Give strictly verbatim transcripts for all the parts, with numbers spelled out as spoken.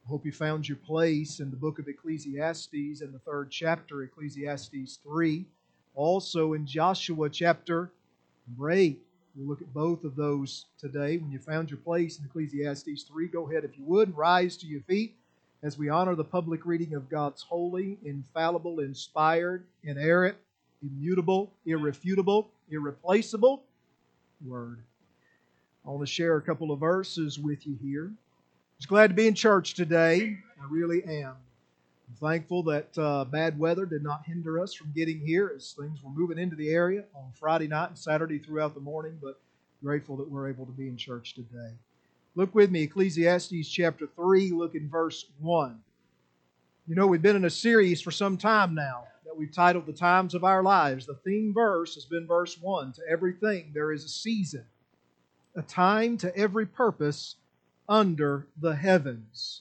I hope you found your place in the book of Ecclesiastes in the third chapter, Ecclesiastes three. Also in Joshua chapter number eight. We'll look at both of those today. When you found your place in Ecclesiastes three, go ahead, if you would, and rise to your feet as we honor the public reading of God's holy, infallible, inspired, inerrant, immutable, irrefutable, irreplaceable Word. I want to share a couple of verses with you here. Just glad to be in church today. I really am. I'm thankful that uh, bad weather did not hinder us from getting here as things were moving into the area on Friday night and Saturday throughout the morning, but grateful that we're able to be in church today. Look with me, Ecclesiastes chapter three, look in verse one. You know, we've been in a series for some time now that we've titled The Times of Our Lives. The theme verse has been verse one. To everything there is a season, a time to every purpose under the heavens.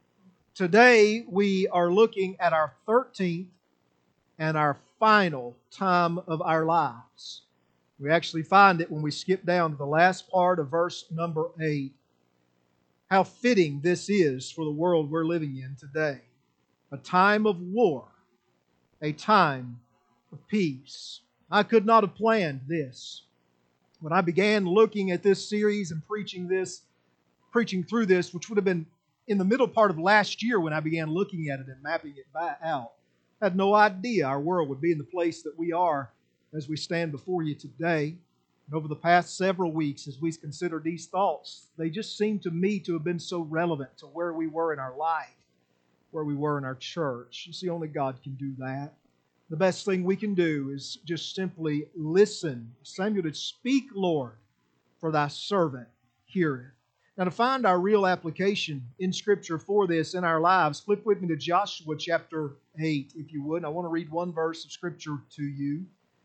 Today we are looking at our thirteenth and our final time of our lives. We actually find it when we skip down to the last part of verse number eight. How fitting this is for the world we're living in today. A time of war, a time of peace. I could not have planned this. When I began looking at this series and preaching this preaching through this, which would have been in the middle part of last year when I began looking at it and mapping it out. I had no idea our world would be in the place that we are as we stand before you today. And over the past several weeks, as we considered these thoughts, they just seem to me to have been so relevant to where we were in our life, where we were in our church. You see, only God can do that. The best thing we can do is just simply listen. Samuel did, "Speak, Lord, for thy servant heareth." Now, to find our real application in Scripture for this in our lives, flip with me to Joshua chapter eight, if you would. I want to read one verse of Scripture to you.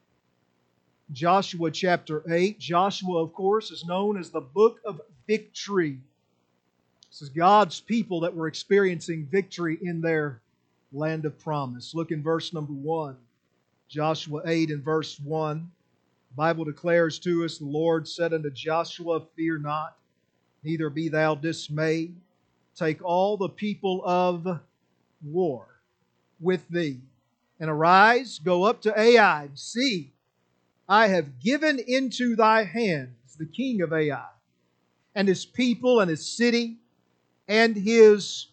Joshua chapter eight. Joshua, of course, is known as the book of victory. This is God's people that were experiencing victory in their land of promise. Look in verse number one. Joshua eight and verse one. The Bible declares to us, "The Lord said unto Joshua, Fear not, neither be thou dismayed. Take all the people of war with thee, and arise, go up to Ai, and see, I have given into thy hands the king of Ai, and his people, and his city, and his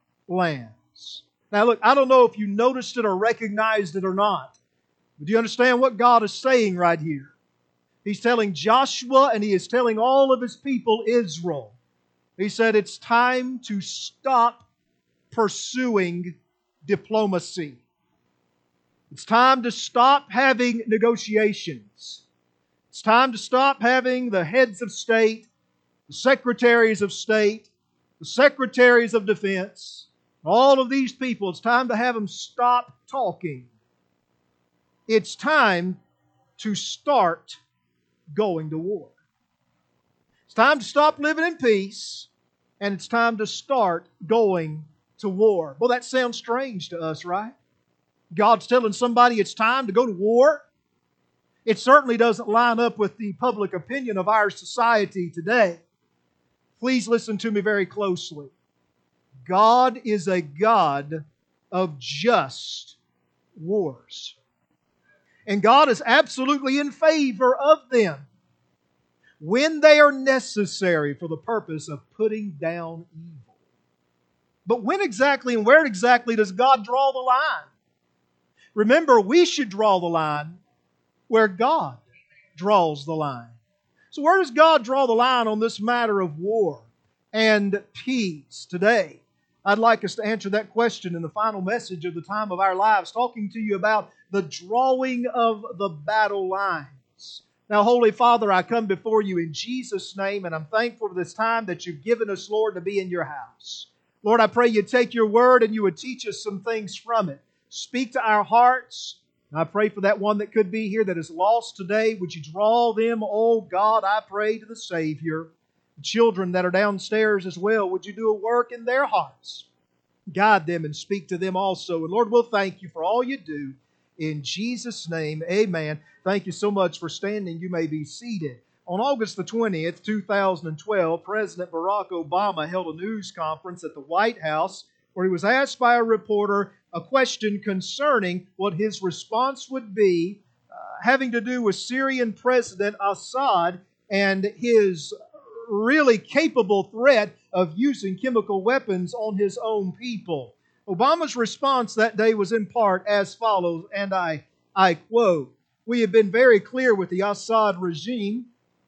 lands." Now look, I don't know if you noticed it or recognized it or not, but do you understand what God is saying right here? He's telling Joshua and he is telling all of his people, Israel. He said it's time to stop pursuing diplomacy. It's time to stop having negotiations. It's time to stop having the heads of state, the secretaries of state, the secretaries of defense, all of these people. It's time to have them stop talking. It's time to start going to war. It's time to stop living in peace, and it's time to start going to war. Well, that sounds strange to us, right? God's telling somebody it's time to go to war. It certainly doesn't line up with the public opinion of our society today. Please listen to me very closely. God is a God of just wars. And God is absolutely in favor of them when they are necessary for the purpose of putting down evil. But when exactly and where exactly does God draw the line? Remember, we should draw the line where God draws the line. So where does God draw the line on this matter of war and peace today? I'd like us to answer that question in the final message of the time of our lives, talking to you about the drawing of the battle lines. Now, Holy Father, I come before you in Jesus' name, and I'm thankful for this time that you've given us, Lord, to be in your house. Lord, I pray you take your word and you would teach us some things from it. Speak to our hearts. And I pray for that one that could be here that is lost today. Would you draw them, oh God, I pray to the Savior. The children that are downstairs as well, would you do a work in their hearts? Guide them and speak to them also. And Lord, we'll thank you for all you do. In Jesus' name, amen. Thank you so much for standing. You may be seated. On August the twentieth, two thousand twelve, President Barack Obama held a news conference at the White House where he was asked by a reporter a question concerning what his response would be uh, having to do with Syrian President Assad and his really capable threat of using chemical weapons on his own people. Obama's response that day was in part as follows, and I, I quote, "We have been very clear with the Assad regime,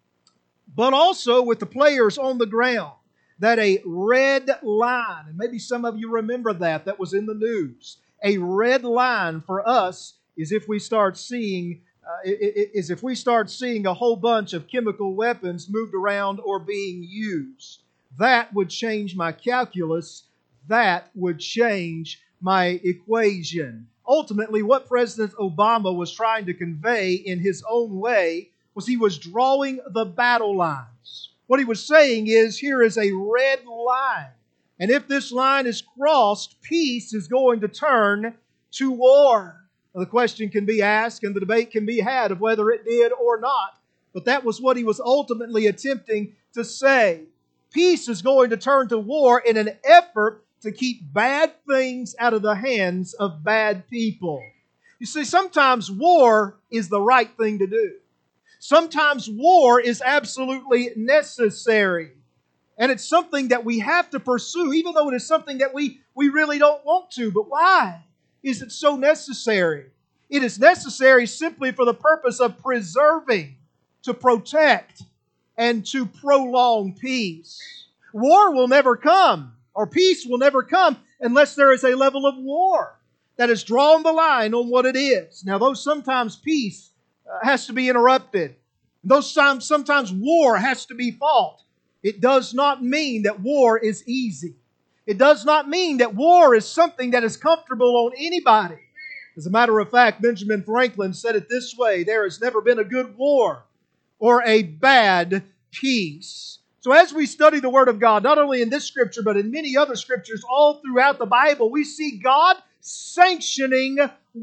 but also with the players on the ground, that a red line," and maybe some of you remember that, that was in the news, "a red line for us is if we start seeing uh, is if we start seeing a whole bunch of chemical weapons moved around or being used. That would change my calculus. That would change my equation." Ultimately, what President Obama was trying to convey in his own way was he was drawing the battle lines. What he was saying is, here is a red line. And if this line is crossed, peace is going to turn to war. Now, the question can be asked and the debate can be had of whether it did or not. But that was what he was ultimately attempting to say. Peace is going to turn to war in an effort to keep bad things out of the hands of bad people. You see, sometimes war is the right thing to do. Sometimes war is absolutely necessary. And it's something that we have to pursue, even though it is something that we, we really don't want to. But why is it so necessary? It is necessary simply for the purpose of preserving, to protect, and to prolong peace. War will never come, or peace will never come, unless there is a level of war that has drawn the line on what it is. Now, though sometimes peace uh, has to be interrupted, though some, sometimes war has to be fought, it does not mean that war is easy. It does not mean that war is something that is comfortable on anybody. As a matter of fact, Benjamin Franklin said it this way: there has never been a good war or a bad peace. So as we study the Word of God, not only in this Scripture, but in many other Scriptures all throughout the Bible, we see God sanctioning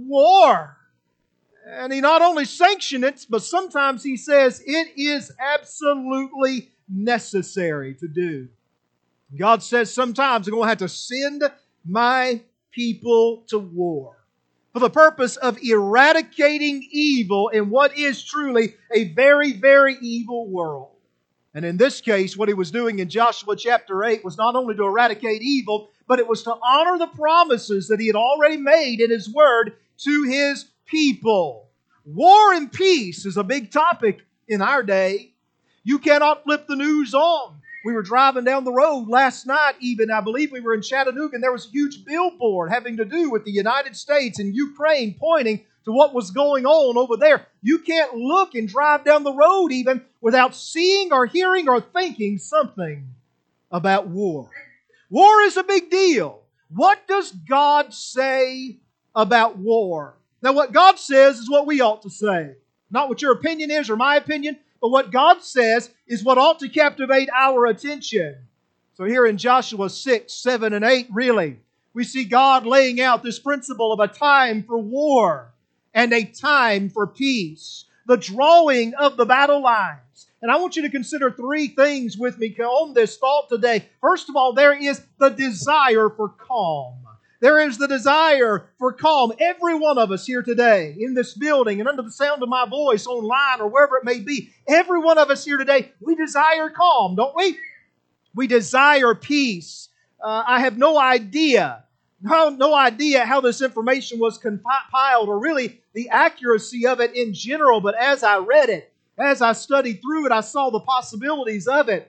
war. And He not only sanctions it, but sometimes He says it is absolutely necessary to do. God says sometimes I'm going to have to send my people to war for the purpose of eradicating evil in what is truly a very, very evil world. And in this case, what He was doing in Joshua chapter eight was not only to eradicate evil, but it was to honor the promises that He had already made in His Word to His people. War and peace is a big topic in our day. You cannot flip the news on. We were driving down the road last night even, I believe we were in Chattanooga, and there was a huge billboard having to do with the United States and Ukraine pointing to what was going on over there. You can't look and drive down the road even without seeing or hearing or thinking something about war. War is a big deal. What does God say about war? Now, what God says is what we ought to say. Not what your opinion is or my opinion, but what God says is what ought to captivate our attention. So here in Joshua six, seven, and eight, really, we see God laying out this principle of a time for war and a time for peace. The drawing of the battle lines. And I want you to consider three things with me on this thought today. First of all, there is the desire for calm. There is the desire for calm. Every one of us here today, in this building and under the sound of my voice, online or wherever it may be, every one of us here today, we desire calm, don't we? We desire peace. Uh, I have no idea, no, no idea how this information was compiled or really the accuracy of it in general, but as I read it, as I studied through it, I saw the possibilities of it,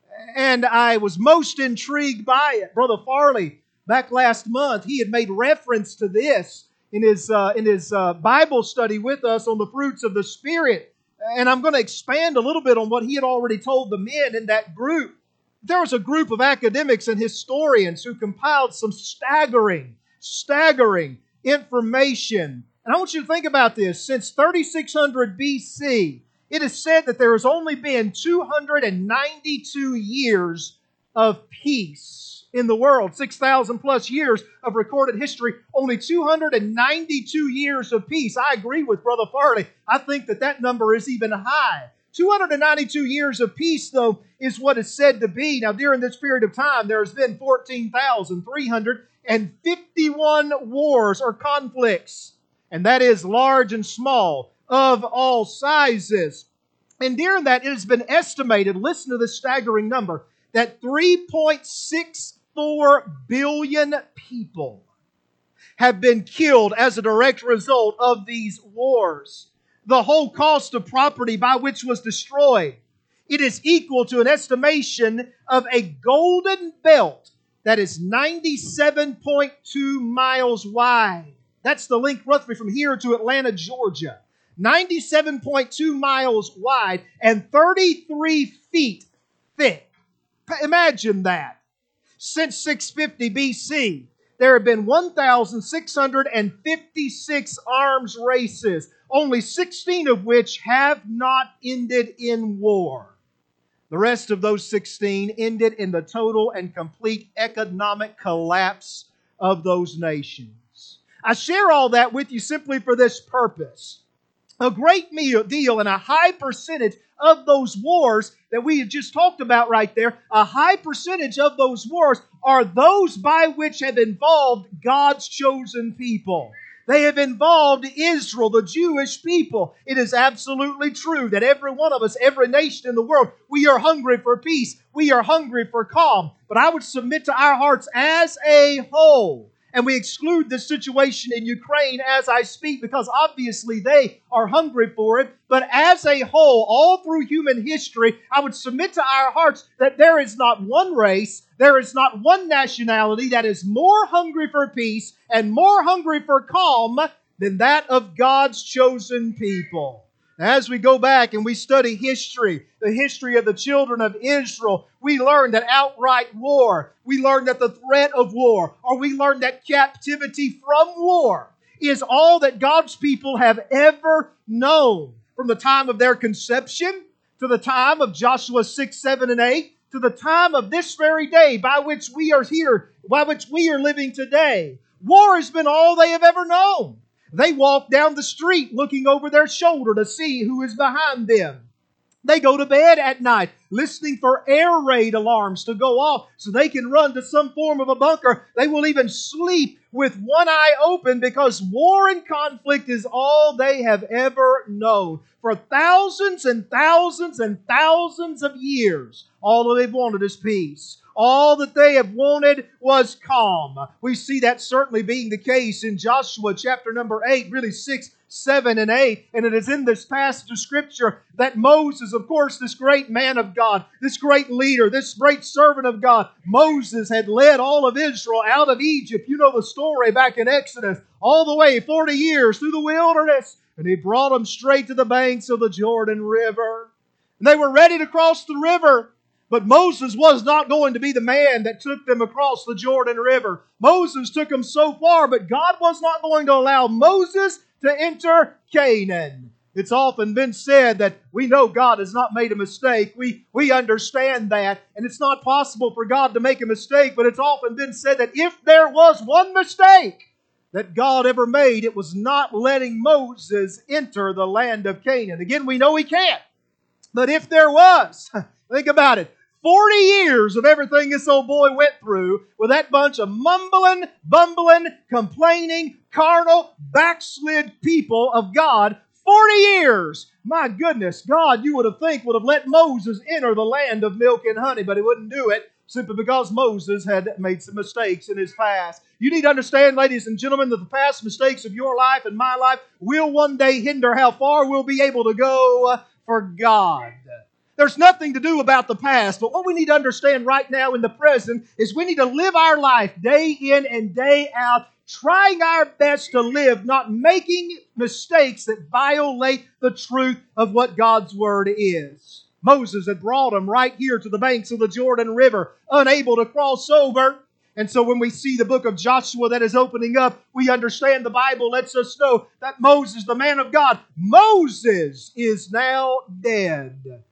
and I was most intrigued by it. Brother Farley, back last month, he had made reference to this in his uh, in his uh, Bible study with us on the fruits of the Spirit. And I'm going to expand a little bit on what he had already told the men in that group. There was a group of academics and historians who compiled some staggering, staggering information. And I want you to think about this. Since thirty-six hundred B C, it is said that there has only been two hundred ninety-two years of peace in the world. six thousand plus years of recorded history, only two hundred ninety-two years of peace. I agree with Brother Farley. I think that that number is even high. two hundred ninety-two years of peace, though, is what is said to be. Now, during this period of time, there has been fourteen thousand three hundred fifty-one wars or conflicts, and that is large and small, of all sizes. And during that, it has been estimated, listen to this staggering number, that three point six four billion people have been killed as a direct result of these wars. The whole cost of property by which was destroyed, it is equal to an estimation of a golden belt that is ninety-seven point two miles wide. That's the length roughly from here to Atlanta, Georgia. ninety-seven point two miles wide and thirty-three feet thick. Imagine that. Since six fifty B C, there have been one thousand six hundred fifty-six arms races, only sixteen of which have not ended in war. The rest of those sixteen ended in the total and complete economic collapse of those nations. I share all that with you simply for this purpose. A great deal and a high percentage of those wars that we have just talked about right there, a high percentage of those wars are those by which have involved God's chosen people. They have involved Israel, the Jewish people. It is absolutely true that every one of us, every nation in the world, we are hungry for peace. We are hungry for calm. But I would submit to our hearts as a whole, and we exclude the situation in Ukraine as I speak because obviously they are hungry for it. But as a whole, all through human history, I would submit to our hearts that there is not one race, there is not one nationality that is more hungry for peace and more hungry for calm than that of God's chosen people. As we go back and we study history, the history of the children of Israel, we learn that outright war, we learn that the threat of war, or we learn that captivity from war is all that God's people have ever known. From the time of their conception to the time of Joshua six, seven, and eight, to the time of this very day by which we are here, by which we are living today. War has been all they have ever known. They walk down the street looking over their shoulder to see who is behind them. They go to bed at night listening for air raid alarms to go off so they can run to some form of a bunker. They will even sleep with one eye open because war and conflict is all they have ever known. For thousands and thousands and thousands of years, all that they've wanted is peace. All that they have wanted was calm. We see that certainly being the case in Joshua chapter number eight, really six, seven, and eight. And it is in this passage of Scripture that Moses, of course, this great man of God, this great leader, this great servant of God, Moses had led all of Israel out of Egypt. You know the story back in Exodus, all the way forty years through the wilderness. And he brought them straight to the banks of the Jordan River. And they were ready to cross the river. But Moses was not going to be the man that took them across the Jordan River. Moses took them so far, but God was not going to allow Moses to enter Canaan. It's often been said that we know God has not made a mistake. We, we understand that, and it's not possible for God to make a mistake, but it's often been said that if there was one mistake that God ever made, it was not letting Moses enter the land of Canaan. Again, we know He can't. But if there was, think about it. Forty years of everything this old boy went through with that bunch of mumbling, bumbling, complaining, carnal, backslid people of God. Forty years! My goodness, God, you would have think, would have let Moses enter the land of milk and honey, but He wouldn't do it simply because Moses had made some mistakes in his past. You need to understand, ladies and gentlemen, that the past mistakes of your life and my life will one day hinder how far we'll be able to go for God. There's nothing to do about the past, but what we need to understand right now in the present is we need to live our life day in and day out, trying our best to live, not making mistakes that violate the truth of what God's Word is. Moses had brought them right here to the banks of the Jordan River, unable to cross over. And so when we see the book of Joshua that is opening up, we understand the Bible lets us know that Moses, the man of God, Moses is now dead.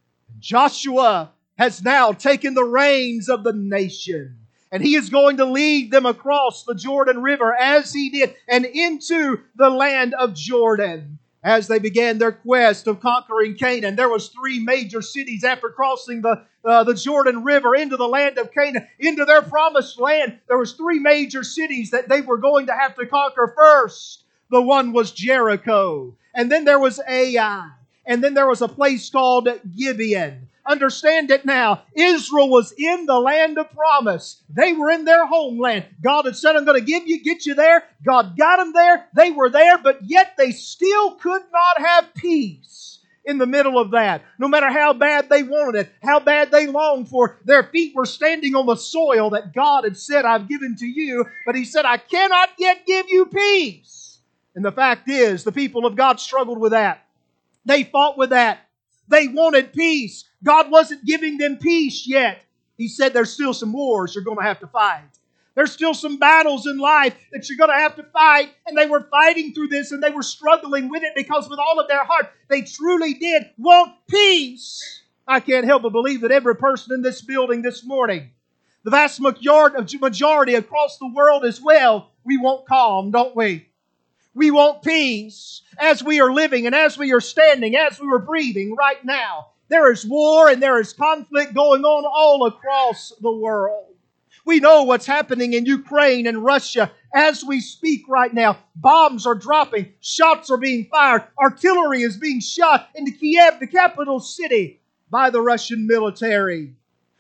Joshua has now taken the reins of the nation, and he is going to lead them across the Jordan River as he did and into the land of Jordan. as they began their quest of conquering Canaan. There was three major cities after crossing the, uh, the Jordan River into the land of Canaan, into their promised land. There was three major cities that they were going to have to conquer first. The one was Jericho. And then there was Ai. And then there was a place called Gibeon. Understand it now. Israel was in the land of promise. They were in their homeland. God had said, I'm going to give you, get you there. God got them there. They were there, but yet they still could not have peace in the middle of that. No matter how bad they wanted it, how bad they longed for it, their feet were standing on the soil that God had said, I've given to you. But He said, I cannot yet give you peace. And the fact is, the people of God struggled with that. They fought with that. They wanted peace. God wasn't giving them peace yet. He said there's still some wars you're going to have to fight. There's still some battles in life that you're going to have to fight. And they were fighting through this and they were struggling with it because with all of their heart, they truly did want peace. I can't help but believe that every person in this building this morning, the vast majority across the world as well, we want calm, don't we? We want peace as we are living and as we are standing, as we are breathing right now. There is war and there is conflict going on all across the world. We know what's happening in Ukraine and Russia as we speak right now. Bombs are dropping. Shots are being fired. Artillery is being shot into Kiev, the capital city, by the Russian military.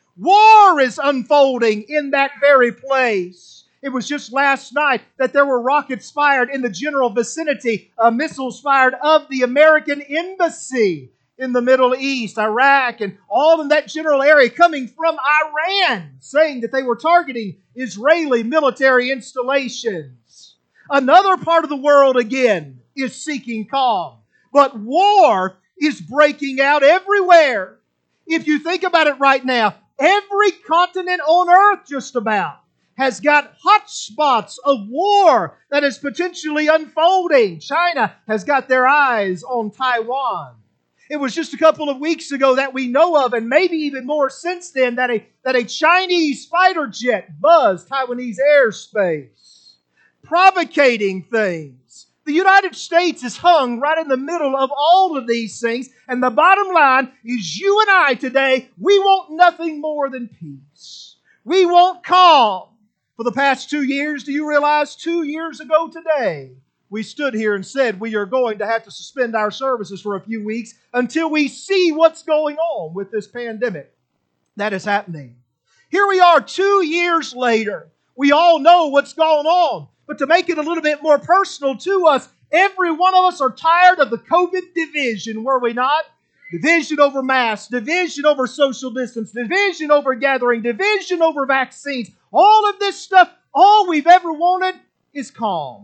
War is unfolding in that very place. It was just last night that there were rockets fired in the general vicinity, uh, missiles fired of the American embassy in the Middle East, Iraq, and all in that general area coming from Iran, saying that they were targeting Israeli military installations. Another part of the world, again, is seeking calm. But war is breaking out everywhere. If you think about it right now, every continent on earth just about has got hot spots of war that is potentially unfolding. China has got their eyes on Taiwan. It was just a couple of weeks ago that we know of, and maybe even more since then, that a, that a Chinese fighter jet buzzed Taiwanese airspace, provocating things. The United States is hung right in the middle of all of these things, and the bottom line is you and I today, we want nothing more than peace. We want calm. For the past two years, do you realize two years ago today, we stood here and said we are going to have to suspend our services for a few weeks until we see what's going on with this pandemic that is happening. Here we are two years later. We all know what's going on. But to make it a little bit more personal to us, every one of us are tired of the COVID division, were we not? Division over masks, division over social distance, division over gathering, division over vaccines. All of this stuff, all we've ever wanted is calm.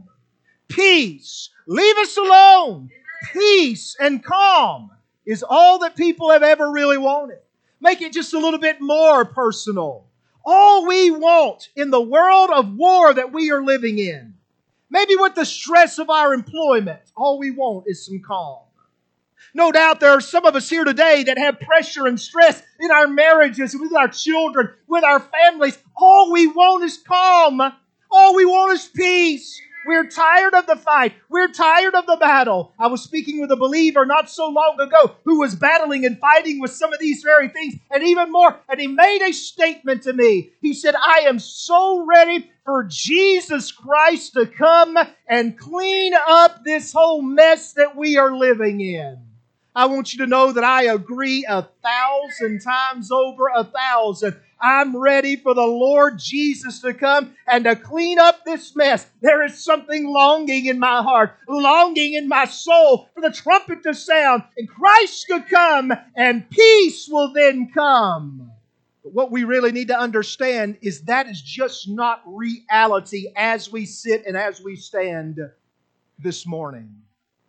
Peace. Leave us alone. Peace and calm is all that people have ever really wanted. Make it just a little bit more personal. All we want in the world of war that we are living in, maybe with the stress of our employment, all we want is some calm. No doubt there are some of us here today that have pressure and stress in our marriages, with our children, with our families. All we want is calm. All we want is peace. We're tired of the fight. We're tired of the battle. I was speaking with a believer not so long ago who was battling and fighting with some of these very things and even more. And he made a statement to me. He said, I am so ready for Jesus Christ to come and clean up this whole mess that we are living in. I want you to know that I agree a thousand times over a thousand. I'm ready for the Lord Jesus to come and to clean up this mess. There is something longing in my heart, longing in my soul for the trumpet to sound and Christ to come, and peace will then come. But what we really need to understand is that is just not reality as we sit and as we stand this morning.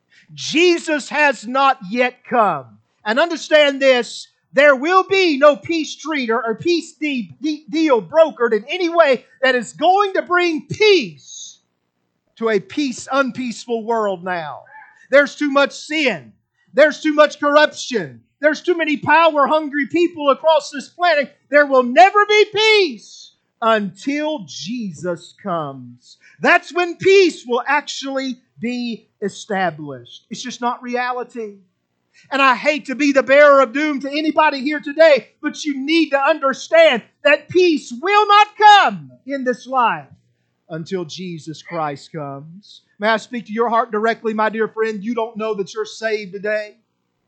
Jesus has not yet come. And understand this, there will be no peace treaty or peace de- de- deal brokered in any way that is going to bring peace to a peace, unpeaceful world now. There's too much sin. There's too much corruption. There's too many power-hungry people across this planet. There will never be peace until Jesus comes. That's when peace will actually be established. It's just not reality. And I hate to be the bearer of doom to anybody here today, but you need to understand that peace will not come in this life until Jesus Christ comes. May I speak to your heart directly, my dear friend? You don't know that you're saved today.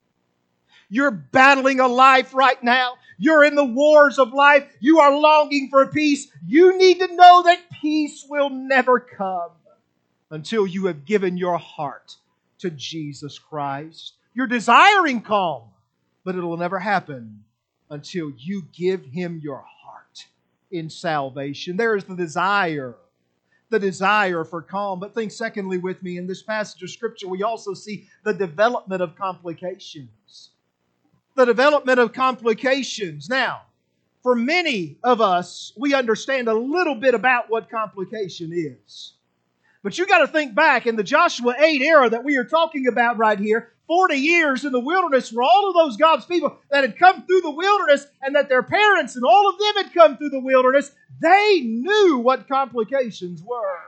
You're battling a life right now. You're in the wars of life. You are longing for peace. You need to know that peace will never come until you have given your heart to Jesus Christ. You're desiring calm, but it will never happen until you give Him your heart in salvation. There is the desire, the desire for calm. But think secondly with me, in this passage of Scripture, we also see the development of complications. The development of complications. Now, for many of us, we understand a little bit about what complication is. But you got to think back in the Joshua eight era that we are talking about right here, forty years in the wilderness for all of those God's people that had come through the wilderness and that their parents and all of them had come through the wilderness, they knew what complications were.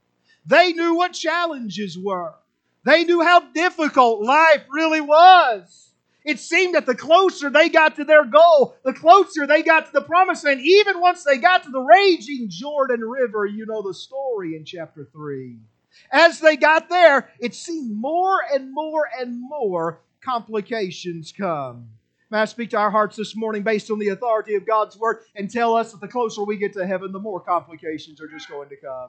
They knew what challenges were. They knew how difficult life really was. It seemed that the closer they got to their goal, the closer they got to the promised land, even once they got to the raging Jordan River, you know the story in chapter three. As they got there, it seemed more and more and more complications come. May I speak to our hearts this morning based on the authority of God's Word and tell us that the closer we get to heaven, the more complications are just going to come.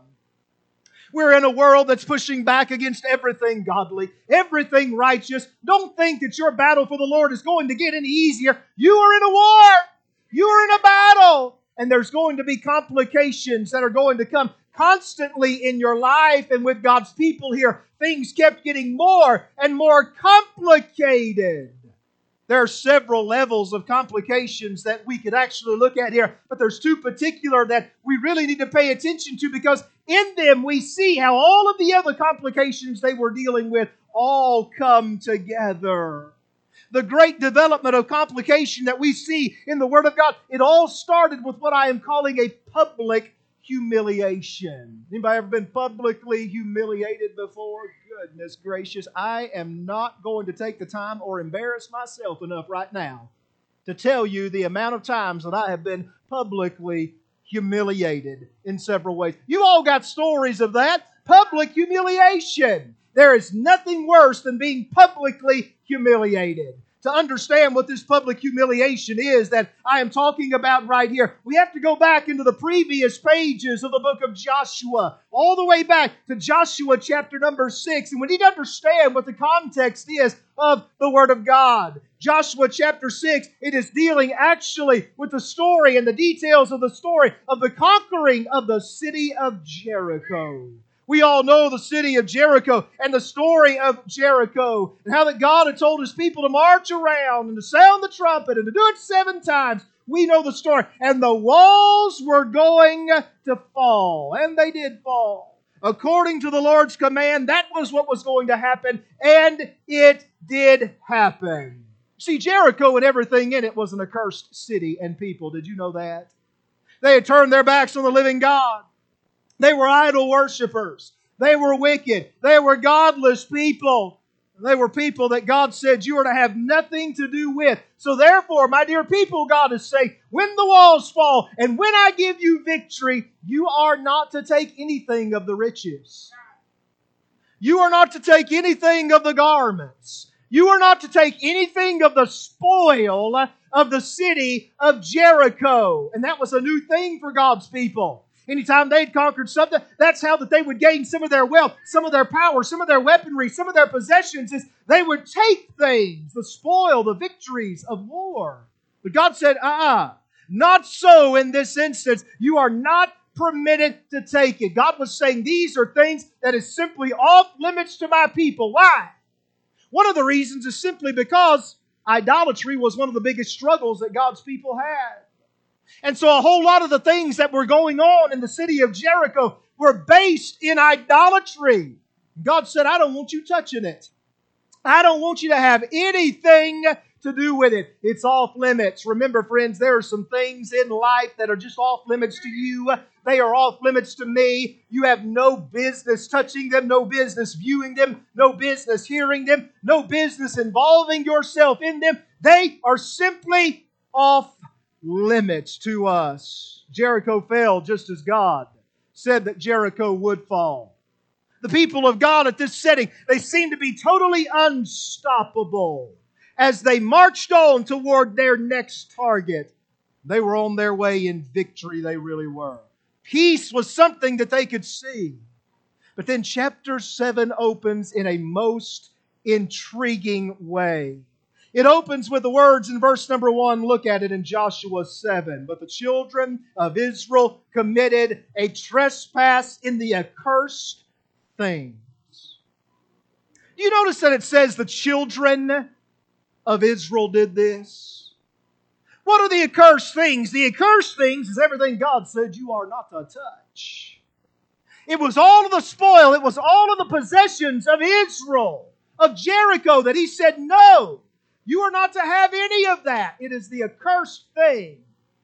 We're in a world that's pushing back against everything godly, everything righteous. Don't think that your battle for the Lord is going to get any easier. You are in a war. You are in a battle. And there's going to be complications that are going to come constantly in your life and with God's people here. Things kept getting more and more complicated. There are several levels of complications that we could actually look at here, but there's two particular that we really need to pay attention to because in them we see how all of the other complications they were dealing with all come together. The great development of complication that we see in the Word of God, it all started with what I am calling a public humiliation. Anybody ever been publicly humiliated before? Goodness gracious, I am not going to take the time or embarrass myself enough right now to tell you the amount of times that I have been publicly humiliated in several ways. You all got stories of that. Public humiliation. There is nothing worse than being publicly humiliated. To understand what this public humiliation is that I am talking about right here, we have to go back into the previous pages of the book of Joshua, all the way back to Joshua chapter number six. And we need to understand what the context is of the Word of God. Joshua chapter six, it is dealing actually with the story and the details of the story of the conquering of the city of Jericho. We all know the city of Jericho and the story of Jericho and how that God had told His people to march around and to sound the trumpet and to do it seven times. We know the story. And the walls were going to fall. And they did fall. According to the Lord's command, that was what was going to happen. And it did happen. See, Jericho and everything in it was an accursed city and people. Did you know that? They had turned their backs on the living God. They were idol worshipers. They were wicked. They were godless people. They were people that God said you are to have nothing to do with. So therefore, my dear people, God is saying, when the walls fall and when I give you victory, you are not to take anything of the riches. You are not to take anything of the garments. You are not to take anything of the spoil of the city of Jericho. And that was a new thing for God's people. Anytime they'd conquered something, that's how that they would gain some of their wealth, some of their power, some of their weaponry, some of their possessions, is they would take things, the spoil, the victories of war. But God said, uh-uh, not so in this instance. You are not permitted to take it. God was saying these are things that is simply off limits to my people. Why? One of the reasons is simply because idolatry was one of the biggest struggles that God's people had. And so a whole lot of the things that were going on in the city of Jericho were based in idolatry. God said, I don't want you touching it. I don't want you to have anything to do with it. It's off limits. Remember, friends, there are some things in life that are just off limits to you. They are off limits to me. You have no business touching them, no business viewing them, no business hearing them, no business involving yourself in them. They are simply off limits to us. Jericho fell just as God said that Jericho would fall. The people of God at this setting, they seemed to be totally unstoppable as they marched on toward their next target. They were on their way in victory, they really were. Peace was something that they could see. But then chapter seven opens in a most intriguing way. It opens with the words in verse number one. Look at it in Joshua seven. But the children of Israel committed a trespass in the accursed things. Do you notice that it says the children of Israel did this? What are the accursed things? The accursed things is everything God said you are not to touch. It was all of the spoil. It was all of the possessions of Israel, of Jericho, that He said, no, you are not to have any of that. It is the accursed thing.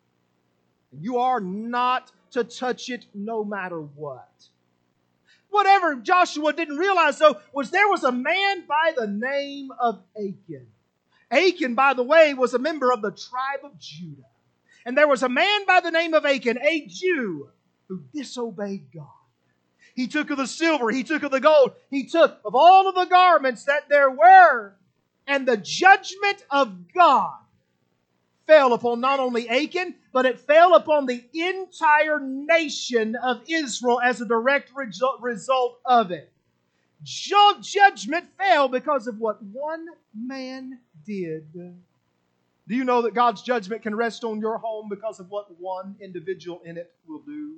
You are not to touch it no matter what. Whatever Joshua didn't realize, though, was there was a man by the name of Achan. Achan, by the way, was a member of the tribe of Judah. And there was a man by the name of Achan, a Jew, who disobeyed God. He took of the silver, he took of the gold, he took of all of the garments that there were. And the judgment of God fell upon not only Achan, but it fell upon the entire nation of Israel as a direct result of it. Judgment fell because of what one man did. Do you know that God's judgment can rest on your home because of what one individual in it will do?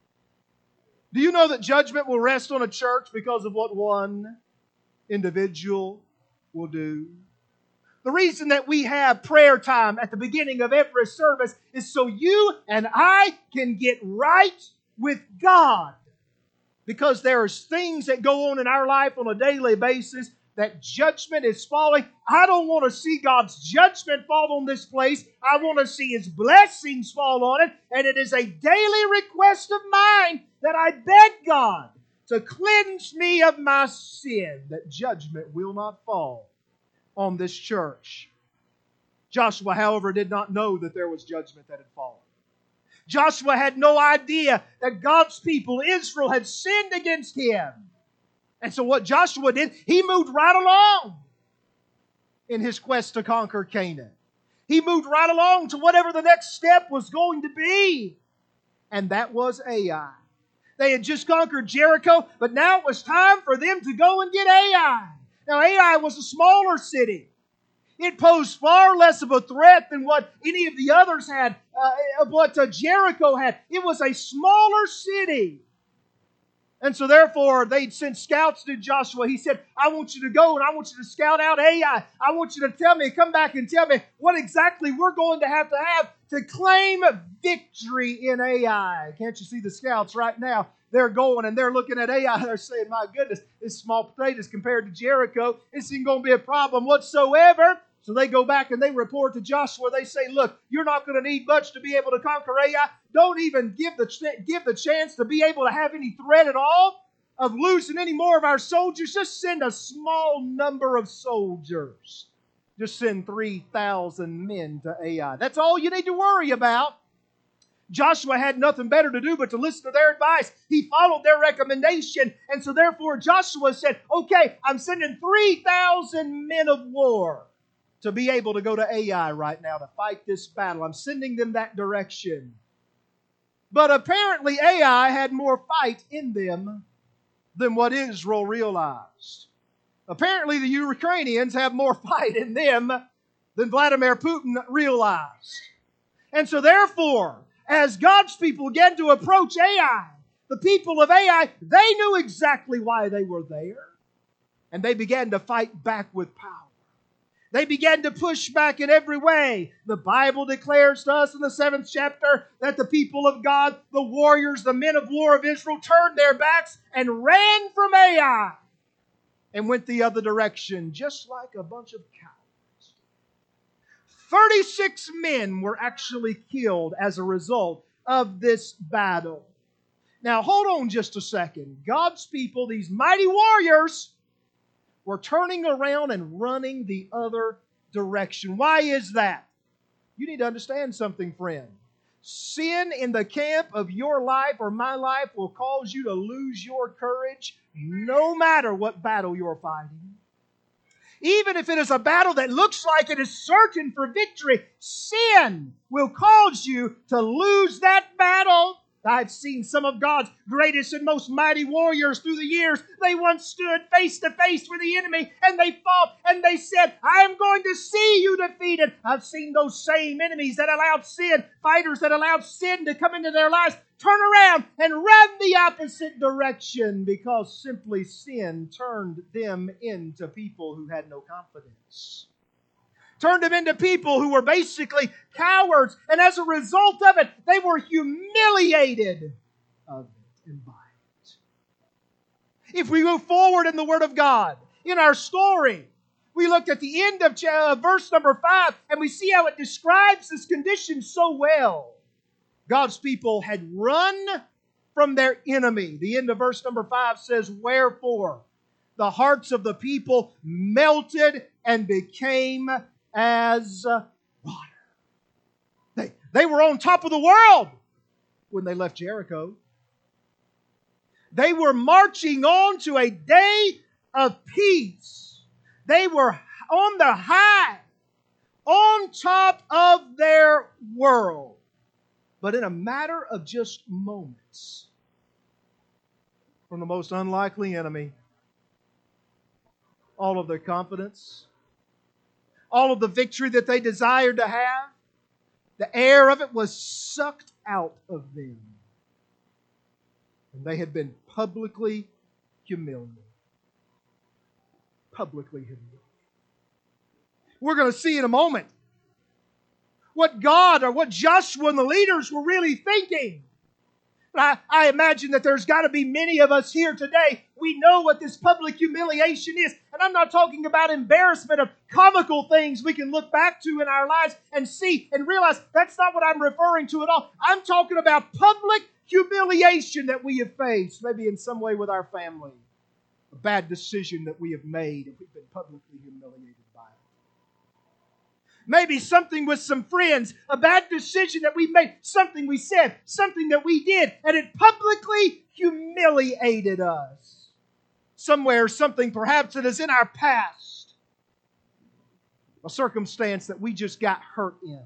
Do you know that judgment will rest on a church because of what one individual will do? The reason that we have prayer time at the beginning of every service is so you and I can get right with God. Because there's things that go on in our life on a daily basis that judgment is falling. I don't want to see God's judgment fall on this place. I want to see His blessings fall on it. And it is a daily request of mine that I beg God to cleanse me of my sin, that judgment will not fall on this church. Joshua, however, did not know that there was judgment that had fallen. Joshua had no idea that God's people, Israel, had sinned against him. And so what Joshua did, he moved right along in his quest to conquer Canaan. He moved right along to whatever the next step was going to be. And that was Ai. They had just conquered Jericho, but now it was time for them to go and get Ai. Now Ai was a smaller city. It posed far less of a threat than what any of the others had, uh, what uh, Jericho had. It was a smaller city. And so therefore, they'd sent scouts to Joshua. He said, I want you to go and I want you to scout out Ai. I want you to tell me, come back and tell me what exactly we're going to have to have to claim victory in Ai. Can't you see the scouts right now? They're going and they're looking at Ai. They're saying, my goodness, this small potatoes compared to Jericho. This isn't going to be a problem whatsoever. So they go back and they report to Joshua. They say, look, you're not going to need much to be able to conquer Ai. Don't even give the, give the chance to be able to have any threat at all of losing any more of our soldiers. Just send a small number of soldiers. Just send three thousand men to Ai. That's all you need to worry about. Joshua had nothing better to do but to listen to their advice. He followed their recommendation. And so therefore Joshua said, okay, I'm sending three thousand men of war to be able to go to Ai right now to fight this battle. I'm sending them that direction. But apparently Ai had more fight in them than what Israel realized. Apparently the Ukrainians have more fight in them than Vladimir Putin realized. And so therefore, as God's people began to approach Ai, the people of Ai, they knew exactly why they were there. And they began to fight back with power. They began to push back in every way. The Bible declares to us in the seventh chapter that the people of God, the warriors, the men of war of Israel, turned their backs and ran from Ai and went the other direction, just like a bunch of cowards. thirty-six men were actually killed as a result of this battle. Now, hold on just a second. God's people, these mighty warriors, were turning around and running the other direction. Why is that? You need to understand something, friend. Sin in the camp of your life or my life will cause you to lose your courage no matter what battle you're fighting. Even if it is a battle that looks like it is certain for victory, sin will cause you to lose that battle. I've seen some of God's greatest and most mighty warriors through the years. They once stood face to face with the enemy and they fought and they said, I am going to see you defeated. I've seen those same enemies that allowed sin, fighters that allowed sin to come into their lives, turn around and run the opposite direction because simply sin turned them into people who had no confidence. Turned them into people who were basically cowards. And as a result of it, they were humiliated of it and by it. If we move forward in the Word of God, in our story, we looked at the end of uh, verse number five, and we see how it describes this condition so well. God's people had run from their enemy. The end of verse number five says, wherefore the hearts of the people melted and became as water. They, they were on top of the world when they left Jericho. They were marching on to a day of peace. They were on the high, on top of their world. But in a matter of just moments, from the most unlikely enemy, all of their confidence, all of the victory that they desired to have, the air of it was sucked out of them. And they had been publicly humiliated. Publicly humiliated. We're going to see in a moment what God or what Joshua and the leaders were really thinking. I, I imagine that there's got to be many of us here today. We know what this public humiliation is. And I'm not talking about embarrassment of comical things we can look back to in our lives and see and realize that's not what I'm referring to at all. I'm talking about public humiliation that we have faced, maybe in some way with our family. A bad decision that we have made and we've been publicly humiliated by it. Maybe something with some friends, a bad decision that we made, something we said, something that we did, and it publicly humiliated us. Somewhere, something perhaps that is in our past, a circumstance that we just got hurt in.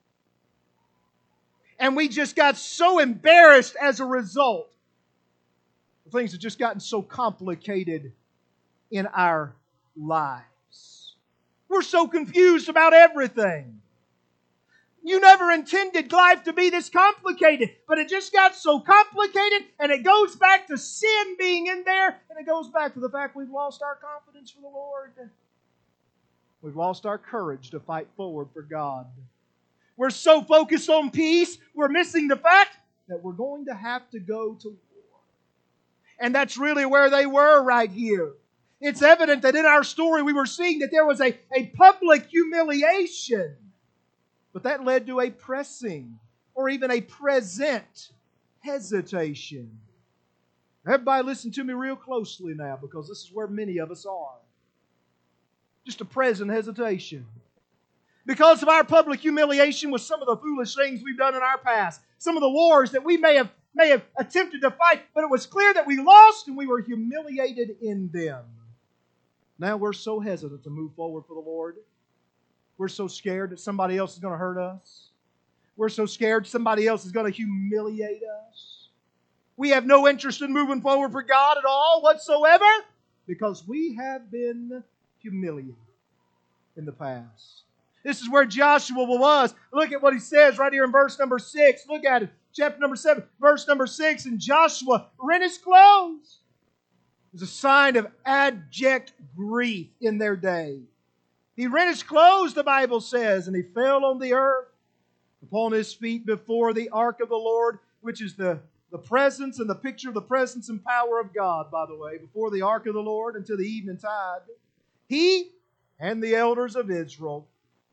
And we just got so embarrassed as a result. Things have just gotten so complicated in our lives. We're so confused about everything. You never intended life to be this complicated, but it just got so complicated, and it goes back to sin being in there, and it goes back to the fact we've lost our confidence for the Lord. We've lost our courage to fight forward for God. We're so focused on peace, we're missing the fact that we're going to have to go to war. And that's really where they were right here. It's evident that in our story we were seeing that there was a, a public humiliation. But that led to a pressing or even a present hesitation. Everybody listen to me real closely now, because this is where many of us are. Just a present hesitation. Because of our public humiliation with some of the foolish things we've done in our past, some of the wars that we may have, may have attempted to fight, but it was clear that we lost and we were humiliated in them. Now we're so hesitant to move forward for the Lord. We're so scared that somebody else is going to hurt us. We're so scared somebody else is going to humiliate us. We have no interest in moving forward for God at all whatsoever because we have been humiliated in the past. This is where Joshua was. Look at what he says right here in verse number six. Look at it. Chapter number seven, verse number six. And Joshua rent his clothes. It was a sign of abject grief in their day. He rent his clothes, the Bible says, and he fell on the earth upon his feet before the ark of the Lord, which is the, the presence and the picture of the presence and power of God, by the way, before the ark of the Lord until the evening tide. He and the elders of Israel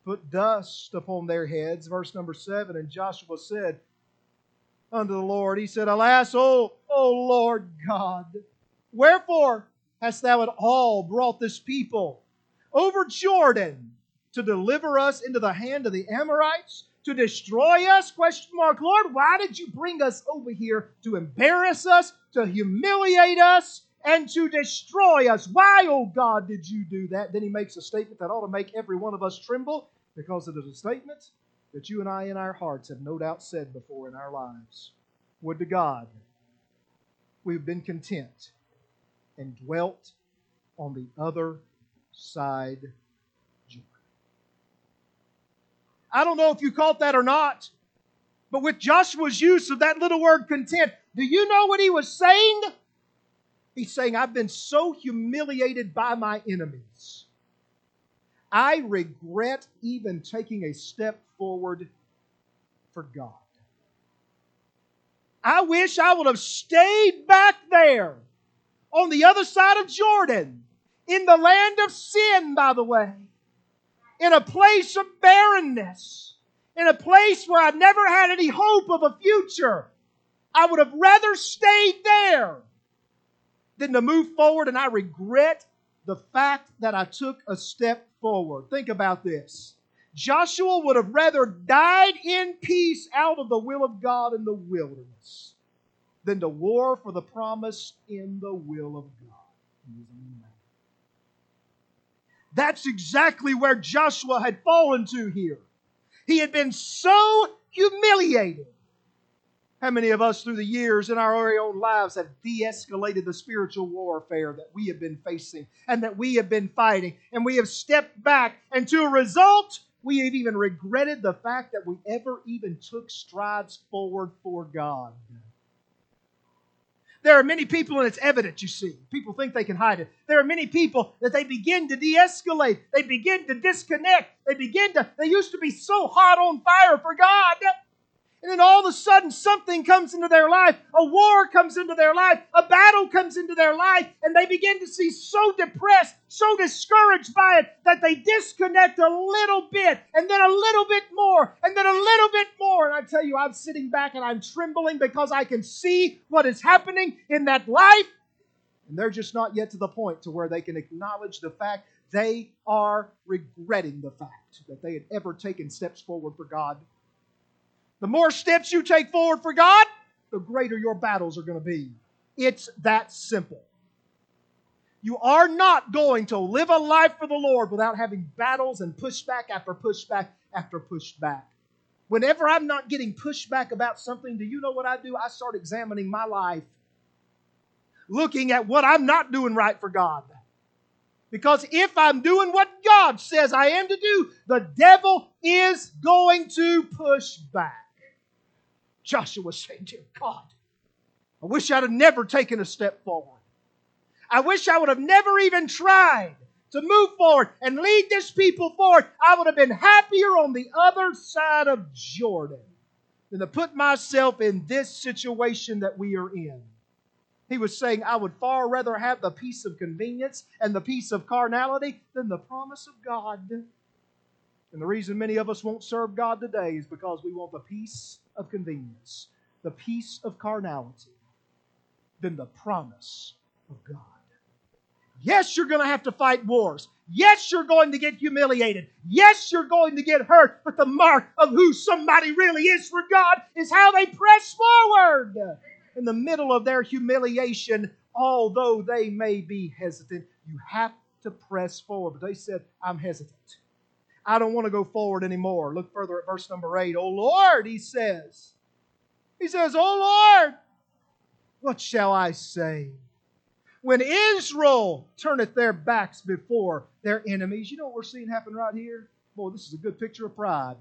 put dust upon their heads. Verse number seven, and Joshua said unto the Lord, he said, Alas, O, O Lord God, wherefore hast thou at all brought this people over Jordan to deliver us into the hand of the Amorites, to destroy us? Question mark. Lord, why did you bring us over here to embarrass us, to humiliate us, and to destroy us? Why, oh God, did you do that? Then he makes a statement that ought to make every one of us tremble, because it is a statement that you and I in our hearts have no doubt said before in our lives. Would to God we've been content and dwelt on the other side Jordan. I don't know if you caught that or not, but with Joshua's use of that little word content, do you know what he was saying? He's saying, I've been so humiliated by my enemies. I regret even taking a step forward for God. I wish I would have stayed back there on the other side of Jordan, in the land of sin, by the way, in a place of barrenness, in a place where I never had any hope of a future. I would have rather stayed there than to move forward, and I regret the fact that I took a step forward. Think about this. Joshua would have rather died in peace out of the will of God in the wilderness than to war for the promise in the will of God. That's exactly where Joshua had fallen to here. He had been so humiliated. How many of us through the years in our very own lives have de-escalated the spiritual warfare that we have been facing and that we have been fighting, and we have stepped back, and to a result, we have even regretted the fact that we ever even took strides forward for God. There are many people, and it's evident, you see. People think they can hide it. There are many people that they begin to de-escalate. They begin to disconnect. They begin to, they used to be so hot on fire for God. And then all of a sudden something comes into their life. A war comes into their life. A battle comes into their life. And they begin to see so depressed, so discouraged by it that they disconnect a little bit. And then a little bit more. And then a little bit more. And I tell you, I'm sitting back and I'm trembling because I can see what is happening in that life. And they're just not yet to the point to where they can acknowledge the fact they are regretting the fact that they had ever taken steps forward for God. The more steps you take forward for God, the greater your battles are going to be. It's that simple. You are not going to live a life for the Lord without having battles and pushback after pushback after pushback. Whenever I'm not getting pushback about something, do you know what I do? I start examining my life, looking at what I'm not doing right for God. Because if I'm doing what God says I am to do, the devil is going to push back. Joshua was saying, dear God, I wish I'd have never taken a step forward. I wish I would have never even tried to move forward and lead this people forward. I would have been happier on the other side of Jordan than to put myself in this situation that we are in. He was saying, I would far rather have the peace of convenience and the peace of carnality than the promise of God. And the reason many of us won't serve God today is because we want the peace of convenience, the peace of carnality, than the promise of God. Yes, you're going to have to fight wars. Yes, you're going to get humiliated. Yes, you're going to get hurt. But the mark of who somebody really is for God is how they press forward. In the middle of their humiliation, although they may be hesitant, you have to press forward. But they said, I'm hesitant. I don't want to go forward anymore. Look further at verse number eight. Oh Lord, he says. He says, oh Lord, what shall I say? When Israel turneth their backs before their enemies. You know what we're seeing happen right here? Boy, this is a good picture of pride.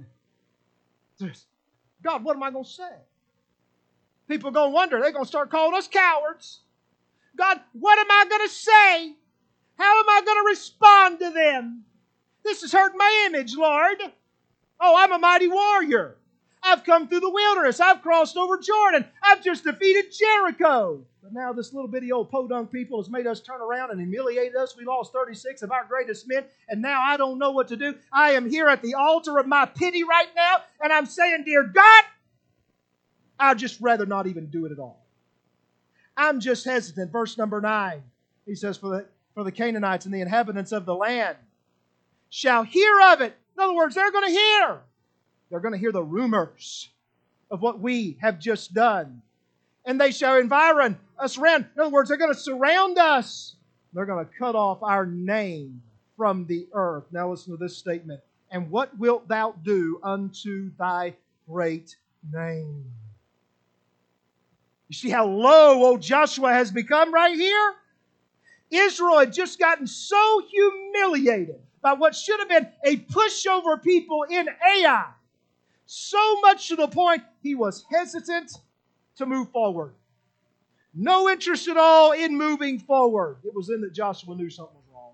God, what am I going to say? People are going to wonder. They're going to start calling us cowards. God, what am I going to say? How am I going to respond to them? This has hurt my image, Lord. Oh, I'm a mighty warrior. I've come through the wilderness. I've crossed over Jordan. I've just defeated Jericho. But now this little bitty old podunk people has made us turn around and humiliated us. We lost thirty-six of our greatest men, and now I don't know what to do. I am here at the altar of my pity right now, and I'm saying, dear God, I'd just rather not even do it at all. I'm just hesitant. Verse number nine, he says, for the, for the Canaanites and the inhabitants of the land shall hear of it. In other words, they're going to hear. They're going to hear the rumors of what we have just done. And they shall environ us round. In other words, they're going to surround us. They're going to cut off our name from the earth. Now listen to this statement. And what wilt thou do unto thy great name? You see how low old Joshua has become right here? Israel had just gotten so humiliated by what should have been a pushover people in Ai. So much to the point he was hesitant to move forward. No interest at all in moving forward. It was then that Joshua knew something was wrong.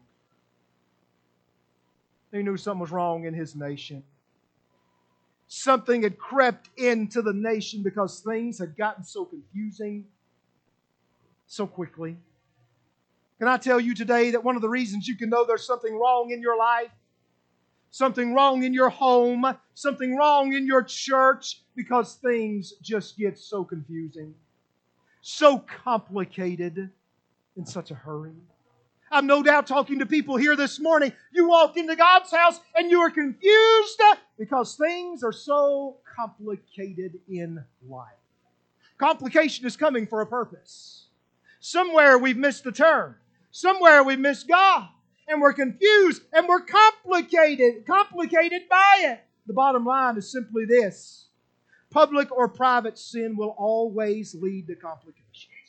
He knew something was wrong in his nation. Something had crept into the nation because things had gotten so confusing so quickly. Can I tell you today that one of the reasons you can know there's something wrong in your life, something wrong in your home, something wrong in your church, because things just get so confusing, so complicated, in such a hurry. I'm no doubt talking to people here this morning. You walk into God's house and you are confused because things are so complicated in life. Complication is coming for a purpose. Somewhere we've missed the turn. Somewhere we've missed God. And we're confused and we're complicated, complicated by it. The bottom line is simply this. Public or private sin will always lead to complications.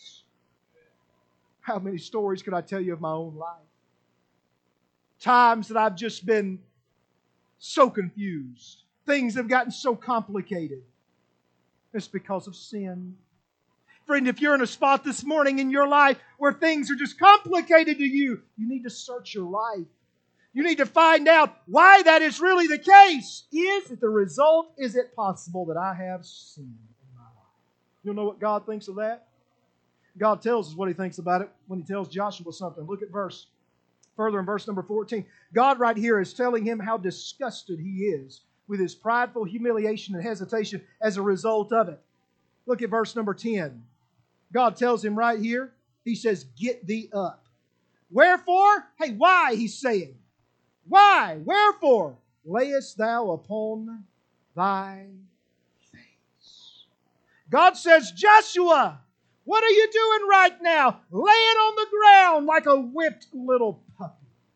How many stories could I tell you of my own life? Times that I've just been so confused. Things have gotten so complicated. It's because of sin. Friend, if you're in a spot this morning in your life where things are just complicated to you, you need to search your life. You need to find out why that is really the case. Is it the result? Is it possible that I have sinned in my life? You'll know what God thinks of that? God tells us what He thinks about it when He tells Joshua something. Look at verse, further in verse number fourteen. God right here is telling him how disgusted he is with his prideful humiliation and hesitation as a result of it. Look at verse number ten. God tells him right here, He says, get thee up. Wherefore? Hey, why? He's saying. Why? Wherefore? Layest thou upon thy face. God says, Joshua, what are you doing right now? Laying on the ground like a whipped little puppy.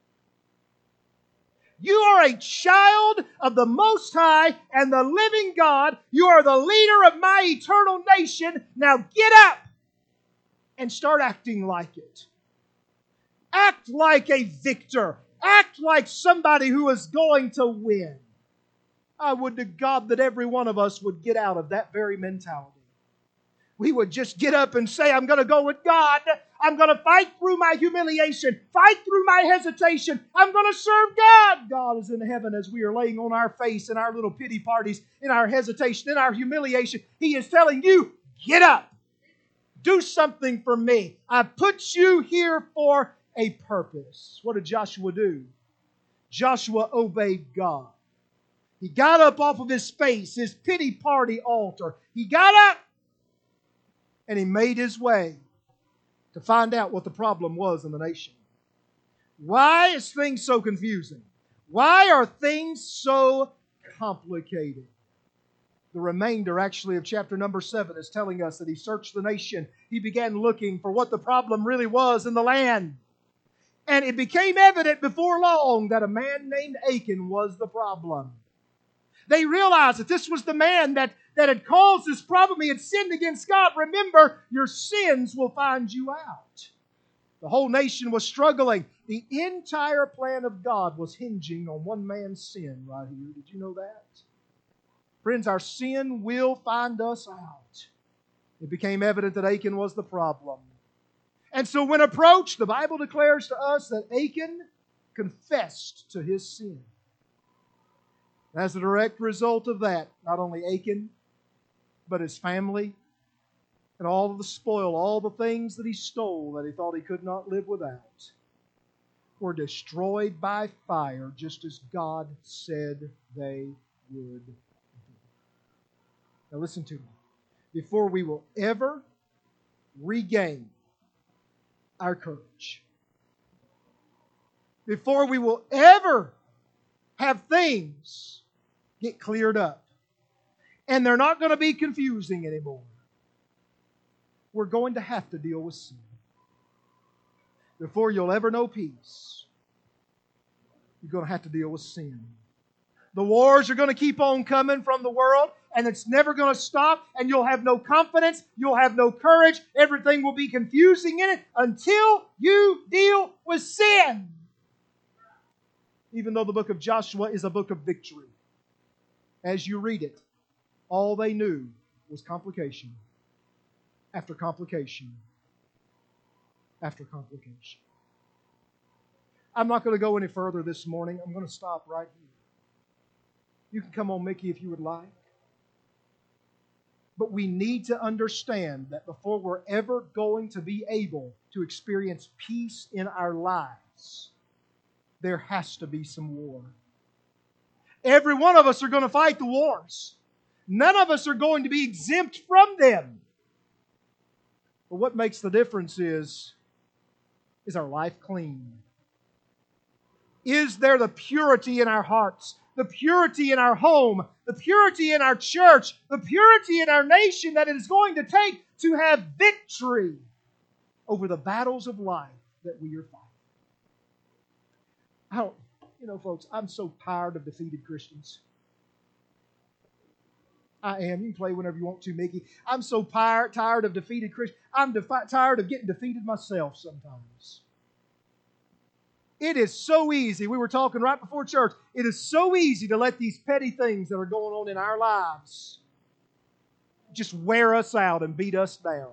You are a child of the Most High and the living God. You are the leader of my eternal nation. Now get up and start acting like it. Act like a victor. Act like somebody who is going to win. I would to God that every one of us would get out of that very mentality. We would just get up and say, I'm going to go with God. I'm going to fight through my humiliation, fight through my hesitation. I'm going to serve God. God is in heaven as we are laying on our face in our little pity parties, in our hesitation, in our humiliation. He is telling you, get up. Do something for me. I put you here for a purpose. What did Joshua do? Joshua obeyed God. He got up off of his face, his pity party altar. He got up and he made his way to find out what the problem was in the nation. Why is things so confusing? Why are things so complicated? The remainder, actually, of chapter number seven is telling us that he searched the nation. He began looking for what the problem really was in the land. And it became evident before long that a man named Achan was the problem. They realized that this was the man that, that had caused this problem. He had sinned against God. Remember, your sins will find you out. The whole nation was struggling. The entire plan of God was hinging on one man's sin right here. Did you know that? Friends, our sin will find us out. It became evident that Achan was the problem. And so when approached, the Bible declares to us that Achan confessed to his sin. As a direct result of that, not only Achan, but his family And all of the spoil, all the things that he stole that he thought he could not live without, were destroyed by fire, just as God said they would do. Now listen to me. Before we will ever regain our courage, before we will ever have things get cleared up, and they're not going to be confusing anymore, we're going to have to deal with sin. Before you'll ever know peace, you're going to have to deal with sin. The wars are going to keep on coming from the world, and it's never going to stop, and you'll have no confidence, you'll have no courage, everything will be confusing in it until you deal with sin. Even though the book of Joshua is a book of victory, as you read it, all they knew was complication after complication after complication. I'm not going to go any further this morning. I'm going to stop right here. You can come on, Mickey, if you would like. But we need to understand that before we're ever going to be able to experience peace in our lives, there has to be some war. Every one of us are going to fight the wars. None of us are going to be exempt from them. But what makes the difference is, is our life clean? Is there the purity in our hearts, the purity in our home, the purity in our church, the purity in our nation that it is going to take to have victory over the battles of life that we are fighting? I don't, you know, folks, I'm so tired of defeated Christians. I am. You can play whenever you want to, Mickey. I'm so tired, tired of defeated Christians. I'm defi- tired of getting defeated myself sometimes. It is so easy. We were talking right before church. It is so easy to let these petty things that are going on in our lives just wear us out and beat us down.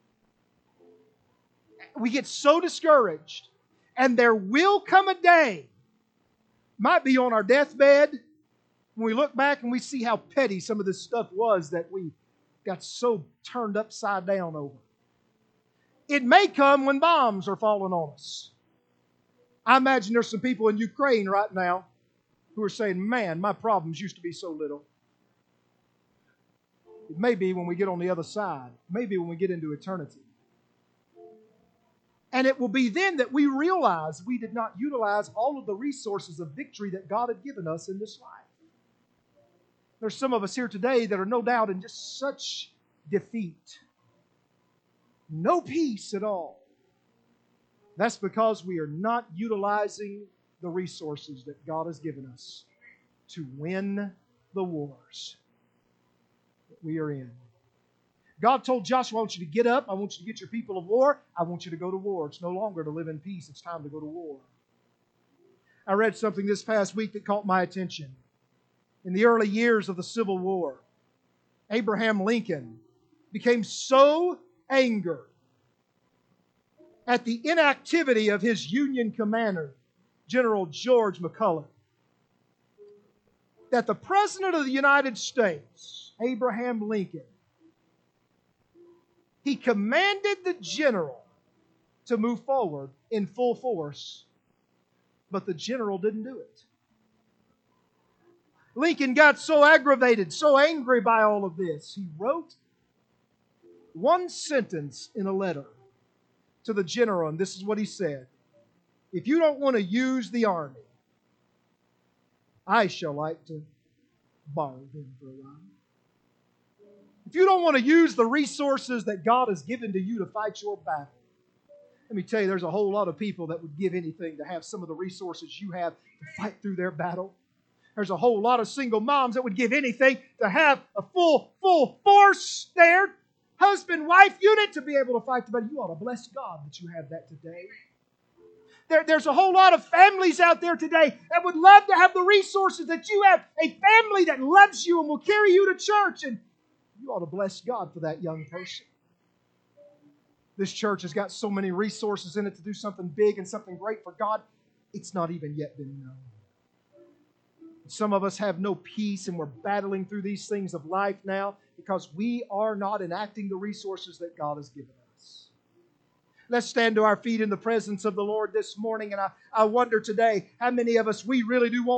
We get so discouraged. And there will come a day, might be on our deathbed, when we look back and we see how petty some of this stuff was that we got so turned upside down over. It may come when bombs are falling on us. I imagine there's some people in Ukraine right now who are saying, man, my problems used to be so little. It may be when we get on the other side. Maybe when we get into eternity. And it will be then that we realize we did not utilize all of the resources of victory that God had given us in this life. There's some of us here today that are no doubt in just such defeat. No peace at all. That's because we are not utilizing the resources that God has given us to win the wars that we are in. God told Joshua, I want you to get up. I want you to get your people of war. I want you to go to war. It's no longer to live in peace. It's time to go to war. I read something this past week that caught my attention. In the early years of the Civil War, Abraham Lincoln became so angered at the inactivity of his Union commander, General George McClellan, that the President of the United States, Abraham Lincoln, he commanded the general to move forward in full force, but the general didn't do it. Lincoln got so aggravated, so angry by all of this, he wrote one sentence in a letter to the general, and this is what he said: if you don't want to use the army, I shall like to borrow them for a while. If you don't want to use the resources that God has given to you to fight your battle, let me tell you, there's a whole lot of people that would give anything to have some of the resources you have to fight through their battle. There's a whole lot of single moms that would give anything to have a full, full force there, husband-wife unit, to be able to fight the battle. You ought to bless God that you have that today. There, there's a whole lot of families out there today that would love to have the resources that you have. A family that loves you and will carry you to church. And you ought to bless God for that young person. This church has got so many resources in it to do something big and something great for God. It's not even yet been known. Some of us have no peace and we're battling through these things of life now because we are not enacting the resources that God has given us. Let's stand to our feet in the presence of the Lord this morning, and I, I wonder today how many of us, we really do want